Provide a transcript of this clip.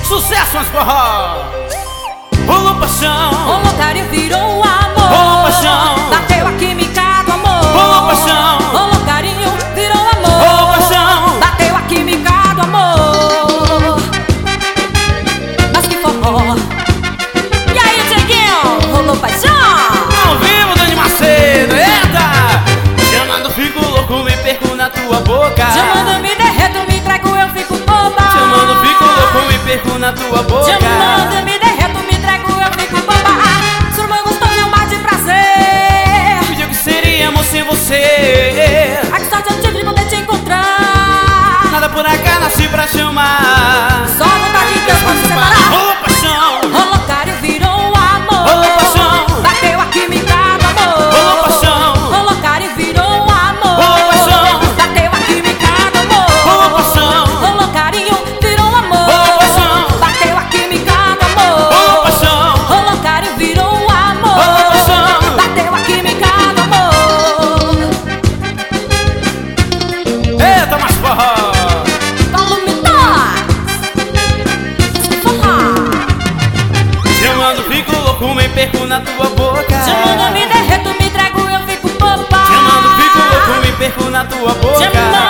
Sucesso, mas forró. Rolou paixão, rolou carinho, virou amor. rolou paixão, bateu a química do amor. rolou paixão, rolou carinho, virou amor. rolou paixão, bateu a química do amor. Mas que forró. E aí, Dieguinho, rolou paixão? ao vivo, Dani Macedo, eita! Chamando, fico louco, me perco na tua boca. Chamando, me derreto, me entrego, eu fico boba. Chamando, fico louco, me perco na tua boca. Chamando, me derreto, me entrego, eu fico boba. Sua irmã gostou, é um mar de prazer. Pediu que seríamos sem você. A que sorte eu tive de poder te encontrar. Nada por cá nasci pra chamar. Só vontade de Deus pode se separar. Rolou paixão, Rolou carinho, virou amor. rolou paixão, bateu a química do amor. rolou paixão, Rolou carinho, virou amor. rolou paixão, bateu a química do amor. rolou paixão, Rolou carinho, virou amor. rolou paixão, bateu a química do amor. rolou paixão, Rolou carinho, virou amor. rolou paixão. bateu a química do amor. Eita, mais forró. Paulo Mitóis. Forró. Chamando, fico louco, me perco na tua boca. Chamando, me derreto, me entrego, eu fico boba. Chamando, fico louco, me perco na tua boca. Chamando,